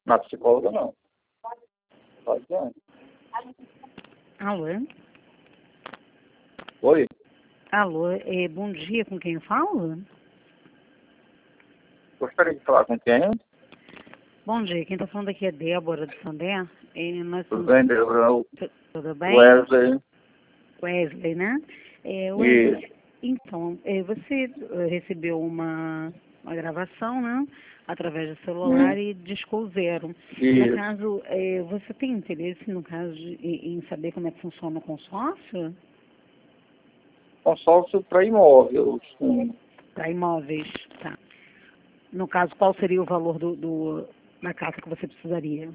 Na psicóloga, não. Pode ser. Alô? Oi? Alô, bom dia, com quem eu falo? Gostaria de falar com quem? Bom dia, quem está falando aqui é Débora do Sandé. Nós Tudo somos... bem, Débora? Tudo bem? Wesley. Wesley, né? Isso. Então, você recebeu uma gravação, né? Através do celular e discou zero. No Isso. caso, você tem interesse, no caso, em saber como é que funciona o consórcio? Consórcio para imóvel. Sim. Para imóveis, tá. No caso, qual seria o valor da casa que você precisaria?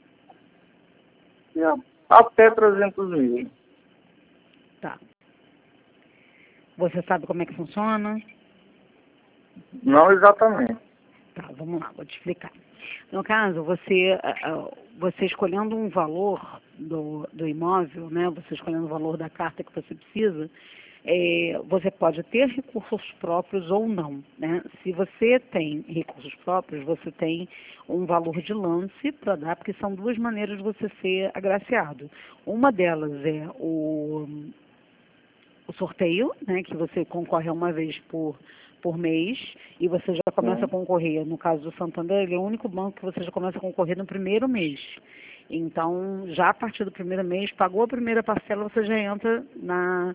E até 300 mil. Tá. Você sabe como é que funciona? Não exatamente. Tá, vamos lá, vou te explicar. No caso, você escolhendo um valor do imóvel, né? Você escolhendo o valor da carta que você precisa, você pode ter recursos próprios ou não, né? Se você tem recursos próprios, você tem um valor de lance para dar, porque são duas maneiras de você ser agraciado. Uma delas é o sorteio, né, que você concorre uma vez por mês e você já começa a concorrer. No caso do Santander, ele é o único banco que você já começa a concorrer no primeiro mês. Então, já a partir do primeiro mês, pagou a primeira parcela, você já entra na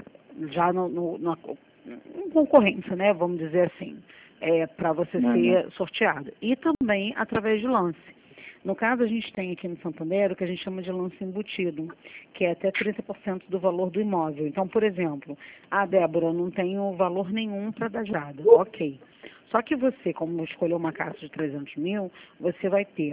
concorrência, né, vamos dizer assim, para você ser sorteado. E também através de lance. No caso, a gente tem aqui no Santander o que a gente chama de lance embutido, que é até 30% do valor do imóvel. Então, por exemplo, Débora, eu não tenho valor nenhum para dar jada. Ok. Só que você, como escolheu uma casa de 300 mil, você vai ter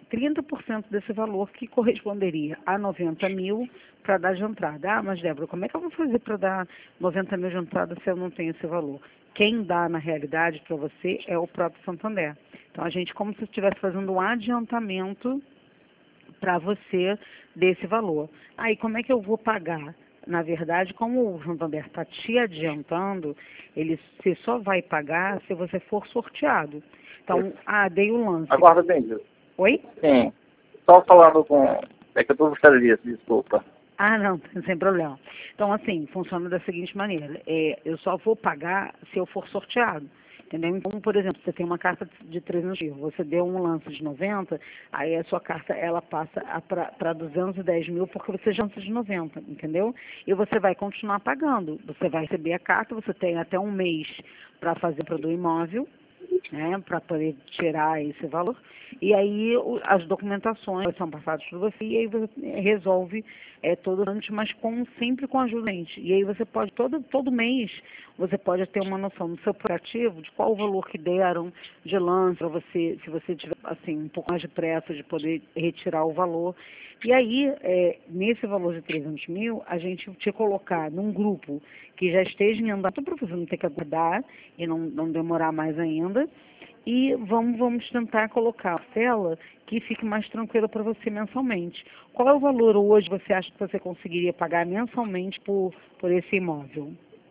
30% desse valor que corresponderia a 90 mil para dar de entrada. Mas Débora, como é que eu vou fazer para dar 90 mil de entrada se eu não tenho esse valor? Quem dá, na realidade, para você é o próprio Santander. Então, a gente, como se estivesse fazendo um adiantamento para você desse valor. Aí, como é que eu vou pagar? Na verdade, como o Santander está te adiantando, você só vai pagar se você for sorteado. Então, dei o lance. Aguarda bem, viu? Oi? Sim. Só falando com... É que eu estou buscando isso, desculpa. Não, sem problema. Então, assim, funciona da seguinte maneira. Eu só vou pagar se eu for sorteado. Entendeu? Então, por exemplo, você tem uma carta de 300 mil, você deu um lance de 90, aí a sua carta, ela passa para 210 mil porque você já lança de 90, entendeu? E você vai continuar pagando. Você vai receber a carta, você tem até um mês para fazer para do imóvel, né, para poder tirar esse valor. E aí as documentações são passadas por você e aí você resolve todo antes, mas sempre com ajuda. E aí você pode, todo mês, você pode ter uma noção do seu aplicativo, de qual o valor que deram de lance, para você, se você tiver assim, um pouco mais de pressa de poder retirar o valor. E aí, nesse valor de 300 mil, a gente te colocar num grupo que já esteja em andamento, para você não ter que aguardar e não demorar mais ainda. E vamos tentar colocar a tela que fique mais tranquila para você mensalmente. Qual é o valor hoje você acha que você conseguiria pagar mensalmente por esse imóvel?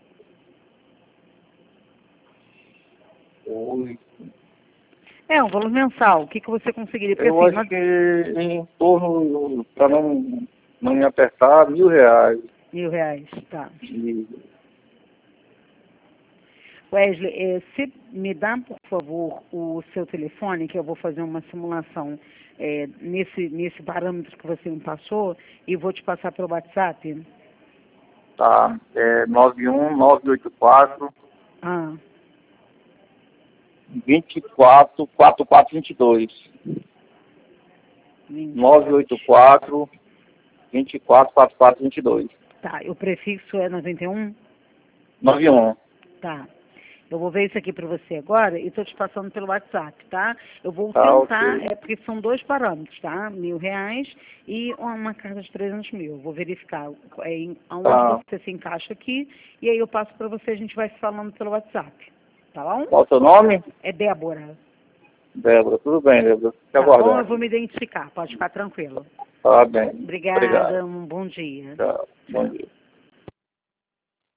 Oi. Um valor mensal. O que você conseguiria? Porque, Eu assim, acho que em torno, para não me apertar, R$ 1.000. R$ 1.000, tá. E, Wesley, se me dá, por favor, o seu telefone, que eu vou fazer uma simulação nesse parâmetro que você me passou e vou te passar pelo WhatsApp. tá, 91984 Ah, 24 4422. 984 24 4422. Tá, o prefixo é 91? 91. Tá. Eu vou ver isso aqui para você agora e estou te passando pelo WhatsApp, tá? Eu vou Tá, tentar, ok. porque são dois parâmetros, tá? R$ 1.000 e uma carta de 300 mil. Vou verificar aonde você se encaixa aqui e aí eu passo para você, a gente vai se falando pelo WhatsApp, tá bom? Qual o seu nome? É Débora. Débora, tudo bem, Débora. Fique Tá bom, eu aguardando. vou me identificar, pode ficar tranquilo. Tá bem. Obrigada, Obrigado. um bom dia. Tchau. Bom dia.